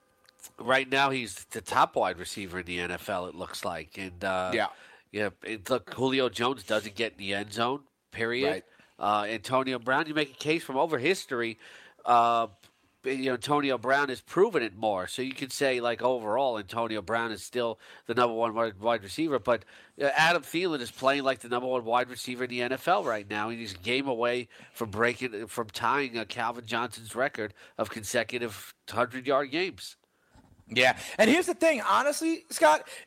Right now, he's the top wide receiver in the N F L, it looks like. And, uh, yeah. Yeah, it, look, Julio Jones doesn't get in the end zone, period. Right. Uh, Antonio Brown, you make a case from over history. Uh, you know, Antonio Brown has proven it more. So you could say, like, overall, Antonio Brown is still the number one wide, wide receiver. But uh, Adam Thielen is playing like the number one wide receiver in the N F L right now. And he's a game away from breaking, from tying uh, Calvin Johnson's record of consecutive hundred-yard games. Yeah, and here's the thing, honestly, Scott,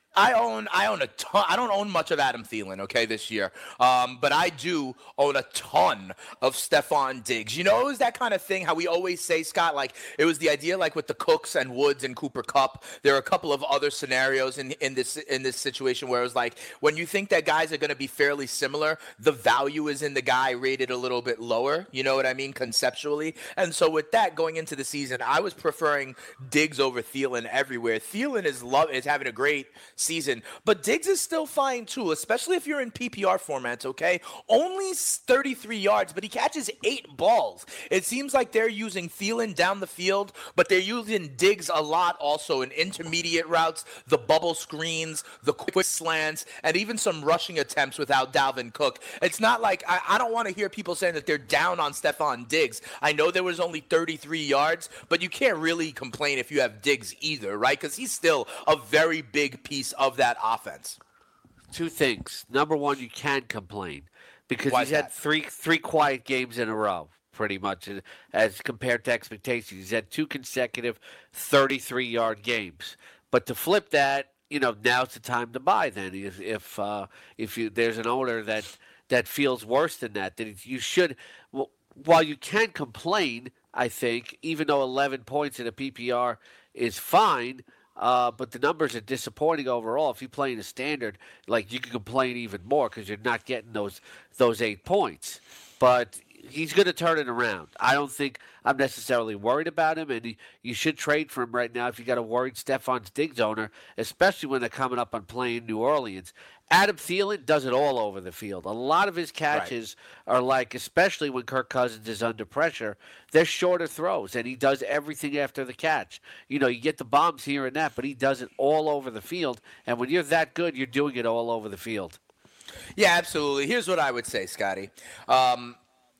I own I own a ton. I don't own much of Adam Thielen, okay, this year. Um, but I do own a ton of Stephon Diggs. You know, it was that kind of thing how we always say, Scott, like it was the idea like with the Cooks and Woods and Cooper Kupp. There are a couple of other scenarios in, in this in this situation where it was like when you think that guys are going to be fairly similar, the value is in the guy rated a little bit lower. You know what I mean, conceptually. And so with that going into the season, I was preferring Diggs over Thielen everywhere. Thielen is love is having a great season, but Diggs is still fine too, especially if you're in P P R formats, okay? Only thirty-three yards, but he catches eight balls. It seems like they're using Thielen down the field, but they're using Diggs a lot also in intermediate routes, the bubble screens, the quick slants, and even some rushing attempts without Dalvin Cook. It's not like, I, I don't want to hear people saying that they're down on Stephon Diggs. I know there was only thirty-three yards, but you can't really complain if you have Diggs either, right? Because he's still a very big piece of that offense. Two things. Number one, you can complain because Why he's is had that? three three quiet games in a row, pretty much, as compared to expectations. He's had two consecutive thirty-three-yard games. But to flip that, you know, now's the time to buy. Then, if if uh, if you there's an owner that that feels worse than that, then you should. Well, while you can complain, I think, even though eleven points in a P P R is fine. Uh, but the numbers are disappointing overall. If you play in a standard, like you can complain even more because you're not getting those those eight points. But he's going to turn it around. I don't think I'm necessarily worried about him, and he, you should trade for him right now if you got a worried Stephon Diggs owner, especially when they're coming up on playing New Orleans. Adam Thielen does it all over the field. A lot of his catches right. are like, especially when Kirk Cousins is under pressure, they're shorter throws, and he does everything after the catch. You know, you get the bombs here and that, but he does it all over the field, and when you're that good, you're doing it all over the field. Yeah, absolutely. Here's what I would say, Scotty. Um,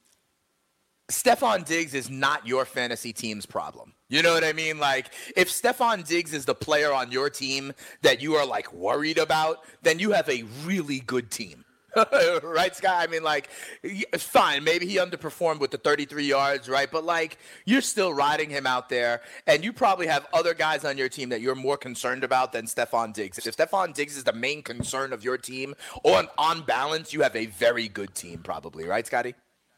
Stephon Diggs is not your fantasy team's problem. You know what I mean? Like, if Stephon Diggs is the player on your team that you are, like, worried about, then you have a really good team. Right, Scott? I mean, like, it's fine. Maybe he underperformed with the thirty-three yards, right? But, like, you're still riding him out there, and you probably have other guys on your team that you're more concerned about than Stephon Diggs. If Stephon Diggs is the main concern of your team, on, on balance, you have a very good team probably. Right, Scotty?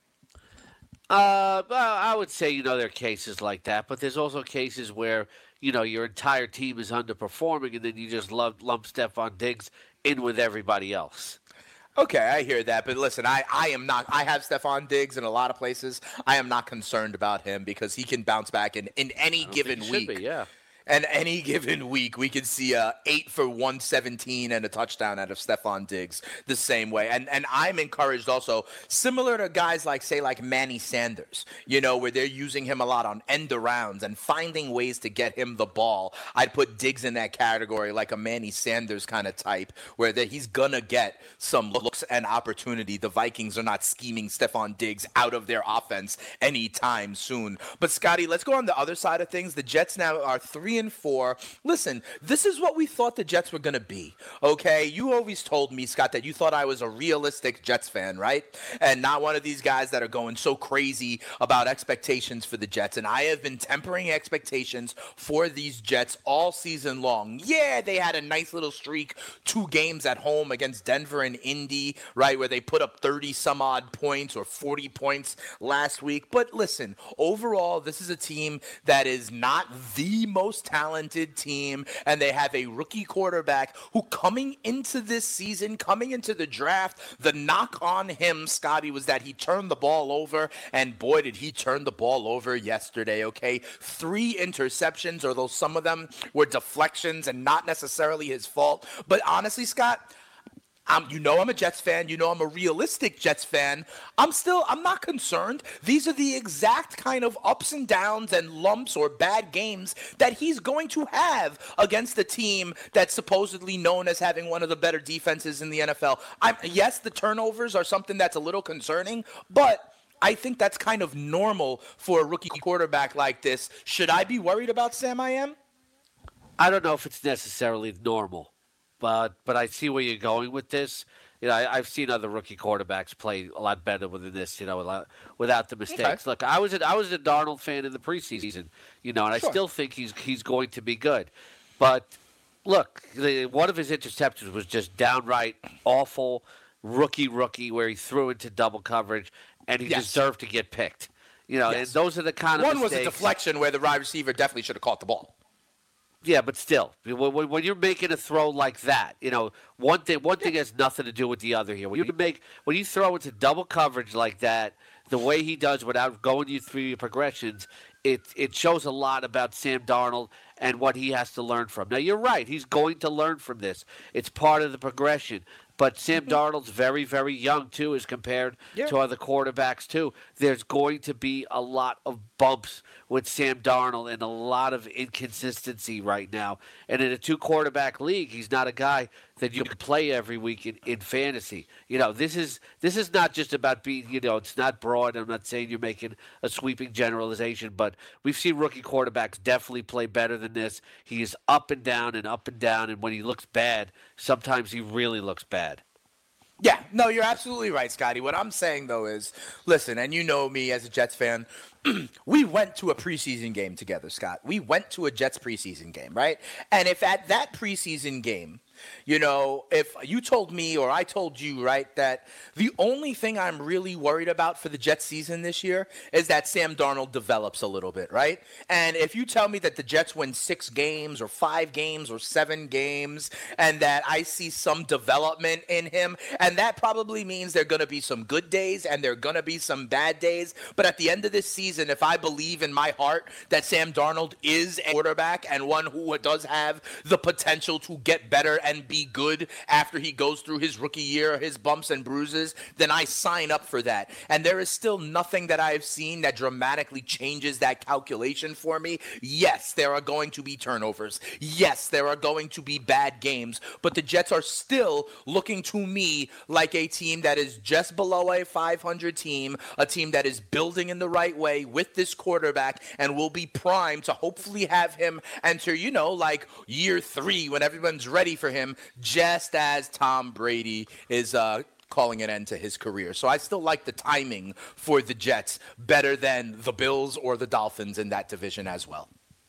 Uh, well, I would say, you know, there are cases like that, but there's also cases where, you know, your entire team is underperforming and then you just lump, lump Stephon Diggs in with everybody else. Okay, I hear that, but listen, I, I am not – I have Stephon Diggs in a lot of places. I am not concerned about him because he can bounce back in, in any given week. Should be, yeah. And any given week, we could see a eight for one seventeen and a touchdown out of Stephon Diggs the same way. And and I'm encouraged also, similar to guys like, say, like Manny Sanders, you know, where they're using him a lot on end arounds and finding ways to get him the ball. I'd put Diggs in that category, like a Manny Sanders kind of type, where that he's going to get some looks and opportunity. The Vikings are not scheming Stephon Diggs out of their offense anytime soon. But, Scotty, let's go on the other side of things. The Jets now are three and four. Listen, this is what we thought the Jets were going to be, okay? You always told me, Scott, that you thought I was a realistic Jets fan, right? And not one of these guys that are going so crazy about expectations for the Jets. And I have been tempering expectations for these Jets all season long. Yeah, they had a nice little streak, two games at home against Denver and Indy, right, where they put up thirty some odd points or forty points last week. But listen, overall, this is a team that is not the most talented team, and they have a rookie quarterback who, coming into this season, coming into the draft, the knock on him, Scotty, was that he turned the ball over, and boy, did he turn the ball over yesterday, okay? Three interceptions, although some of them were deflections and not necessarily his fault. But honestly, Scott, Um, you know I'm a Jets fan. You know I'm a realistic Jets fan. I'm still, I'm not concerned. These are the exact kind of ups and downs and lumps or bad games that he's going to have against a team that's supposedly known as having one of the better defenses in the N F L. I'm, yes, the turnovers are something that's a little concerning, but I think that's kind of normal for a rookie quarterback like this. Should I be worried about Sam I am? I don't know if it's necessarily normal. But but I see where you're going with this. You know, I, I've seen other rookie quarterbacks play a lot better than this. You know, without, without the mistakes. Okay. Look, I was a, I was a Darnold fan in the preseason. You know, and sure. I still think he's he's going to be good. But look, the, one of his interceptions was just downright awful, rookie, rookie, where he threw into double coverage, and he yes. deserved to get picked. You know, yes. and those are the kind of One mistakes. was a deflection where the wide receiver definitely should have caught the ball. Yeah, but still, when, when you're making a throw like that, you know, one thing one thing has nothing to do with the other here. When you make when you throw into double coverage like that, the way he does without going you through your progressions, it it shows a lot about Sam Darnold and what he has to learn from. Now, you're right. He's going to learn from this. It's part of the progression. But Sam Darnold's very, very young, too, as compared yeah. to other quarterbacks, too. There's going to be a lot of bumps with Sam Darnold and a lot of inconsistency right now. And in a two-quarterback league, he's not a guy that you can play every week in, in fantasy. You know, this is this is not just about being, you know, it's not broad. I'm not saying you're making a sweeping generalization, but we've seen rookie quarterbacks definitely play better than this. He is up and down and up and down, and when he looks bad, sometimes he really looks bad. Yeah, no, you're absolutely right, Scotty. What I'm saying, though, is, listen, and you know me as a Jets fan, we went to a preseason game together, Scott. We went to a Jets preseason game, right? And if at that preseason game, you know, if you told me or I told you, right, that the only thing I'm really worried about for the Jets season this year is that Sam Darnold develops a little bit, right? And if you tell me that the Jets win six games or five games or seven games and that I see some development in him, and that probably means there are going to be some good days and there are going to be some bad days. But at the end of this season, if I believe in my heart that Sam Darnold is a quarterback and one who does have the potential to get better and and be good after he goes through his rookie year, his bumps and bruises, then I sign up for that. And there is still nothing that I've seen that dramatically changes that calculation for me. Yes, there are going to be turnovers. Yes, there are going to be bad games. But the Jets are still looking to me like a team that is just below a five hundred team, a team that is building in the right way with this quarterback and will be primed to hopefully have him enter, you know, like year three when everyone's ready for him, just as Tom Brady is uh, calling an end to his career. So I still like the timing for the Jets better than the Bills or the Dolphins in that division as well.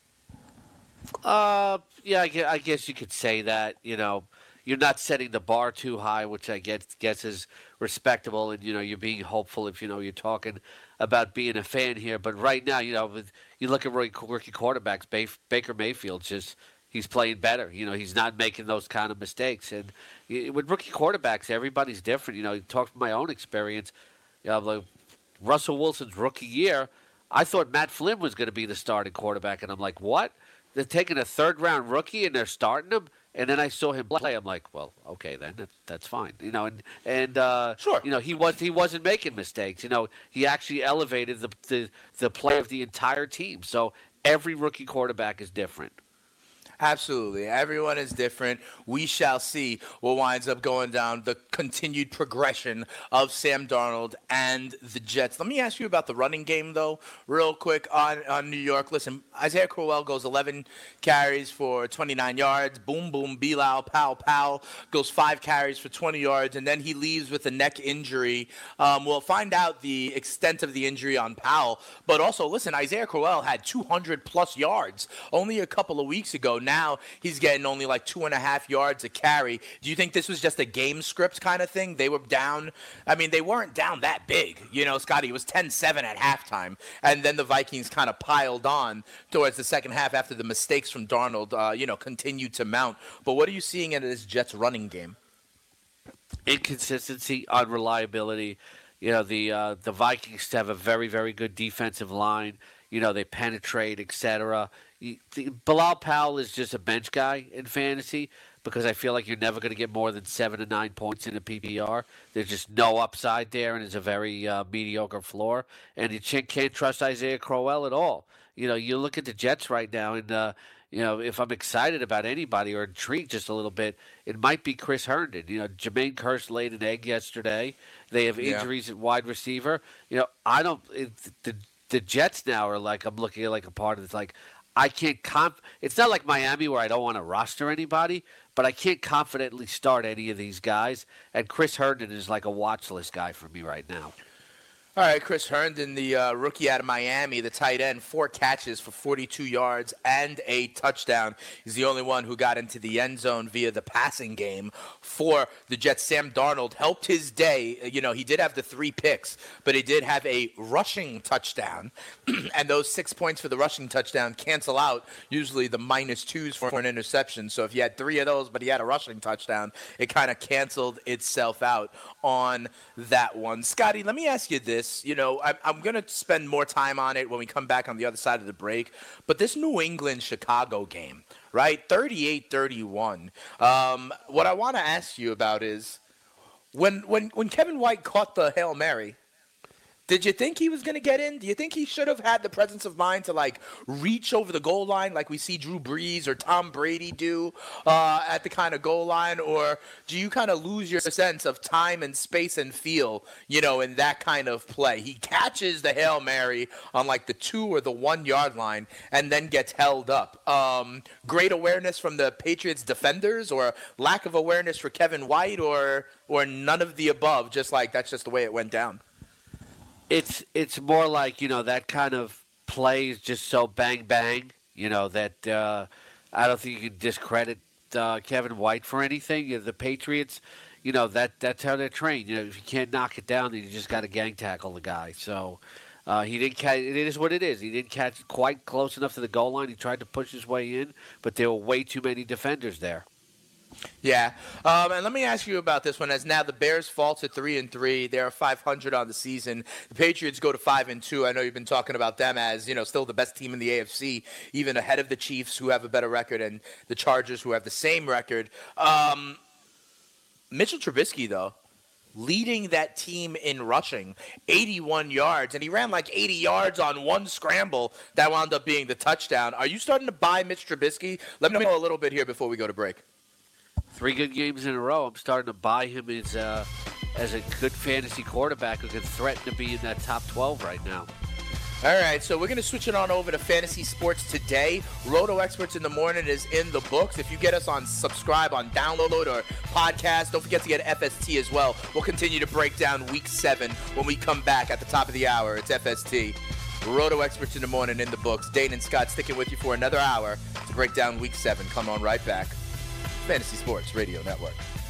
Uh, yeah, I guess, I guess you could say that. You know, you're not setting the bar too high, which I guess, guess is respectable, and, you know, you're being hopeful if, you know, you're talking about being a fan here. But right now, you know, with, you look at rookie, rookie quarterbacks, Bay, Baker Mayfield just – he's playing better. You know, he's not making those kind of mistakes. And with rookie quarterbacks, everybody's different. You know, you talk from my own experience. You know, like Russell Wilson's rookie year, I thought Matt Flynn was going to be the starting quarterback. And I'm like, what? They're taking a third-round rookie and they're starting him? And then I saw him play. I'm like, well, okay, then that, that's fine. You know, and and uh, sure. You know, he was he wasn't making mistakes. You know, he actually elevated the the, the play of the entire team. So every rookie quarterback is different. Absolutely. Everyone is different. We shall see what winds up going down, the continued progression of Sam Darnold and the Jets. Let me ask you about the running game, though, real quick on, on New York. Listen, Isaiah Crowell goes eleven carries for twenty-nine yards. Boom, boom, Bilal, pow, pow, goes five carries for twenty yards, and then he leaves with a neck injury. Um, we'll find out the extent of the injury on Powell. But also, listen, Isaiah Crowell had two hundred plus yards only a couple of weeks ago. Now he's getting only like two and a half yards a carry. Do you think this was just a game script kind of thing? They were down. I mean, they weren't down that big. You know, Scotty, it was ten seven at halftime. And then the Vikings kind of piled on towards the second half after the mistakes from Darnold, uh, you know, continued to mount. But what are you seeing in this Jets running game? Inconsistency, unreliability. You know, the uh, the Vikings have a very, very good defensive line. You know, they penetrate, et cetera. Bilal Powell is just a bench guy in fantasy because I feel like you're never going to get more than seven to nine points in a P P R. There's just no upside there, and it's a very uh, mediocre floor. And you can't trust Isaiah Crowell at all. You know, you look at the Jets right now, and uh, you know, if I'm excited about anybody or intrigued just a little bit, it might be Chris Herndon. You know, Jermaine Kearse laid an egg yesterday. They have injuries yeah. at wide receiver. You know, I don't. It, the the Jets now are like I'm looking at like a part of it's like. I can't comp. It's not like Miami where I don't want to roster anybody, but I can't confidently start any of these guys. And Chris Herndon is like a watch list guy for me right now. All right, Chris Herndon, the uh, rookie out of Miami, the tight end, four catches for forty-two yards and a touchdown. He's the only one who got into the end zone via the passing game for the Jets. Sam Darnold helped his day. You know, he did have the three picks, but he did have a rushing touchdown. And those six points for the rushing touchdown cancel out usually the minus twos for an interception. So if you had three of those, but he had a rushing touchdown, it kind of canceled itself out on that one. Scotty, let me ask you this. You know, I'm, I'm going to spend more time on it when we come back on the other side of the break. But this New England-Chicago game, right, thirty-eight thirty-one, um, what I want to ask you about is when, when, when Kevin White caught the Hail Mary, did you think he was going to get in? Do you think he should have had the presence of mind to, like, reach over the goal line like we see Drew Brees or Tom Brady do uh, at the kind of goal line? Or do you kind of lose your sense of time and space and feel, you know, in that kind of play? He catches the Hail Mary on, like, the two or the one-yard line and then gets held up. Um, great awareness from the Patriots defenders, or lack of awareness for Kevin White, or or none of the above, just like that's just the way it went down? It's it's more like, you know, that kind of play is just so bang bang, you know, that uh, I don't think you can discredit uh, Kevin White for anything. You know, the Patriots, you know, that that's how they're trained. You know, if you can't knock it down, then you just got to gang tackle the guy. So uh, he didn't catch. It is what it is. He didn't catch it quite close enough to the goal line. He tried to push his way in, but there were way too many defenders there. Yeah, um, and let me ask you about this one. As now the Bears fall to three and three, they are five hundred on the season. The Patriots go to five and two. I know you've been talking about them as, you know, still the best team in the A F C, even ahead of the Chiefs, who have a better record, and the Chargers, who have the same record. Um, Mitchell Trubisky, though, leading that team in rushing, eighty-one yards, and he ran like eighty yards on one scramble that wound up being the touchdown. Are you starting to buy Mitch Trubisky? Let me know a little bit here before we go to break. Three good games in a row. I'm starting to buy him as, uh, as a good fantasy quarterback who can threaten to be in that top twelve right now. All right, so we're going to switch it on over to Fantasy Sports Today. Roto Experts in the Morning is in the books. If you get us on subscribe, on download or podcast, don't forget to get F S T as well. We'll continue to break down Week seven when we come back at the top of the hour. It's F S T. Roto Experts in the Morning in the books. Dane and Scott sticking with you for another hour to break down Week seven. Come on right back. Fantasy Sports Radio Network.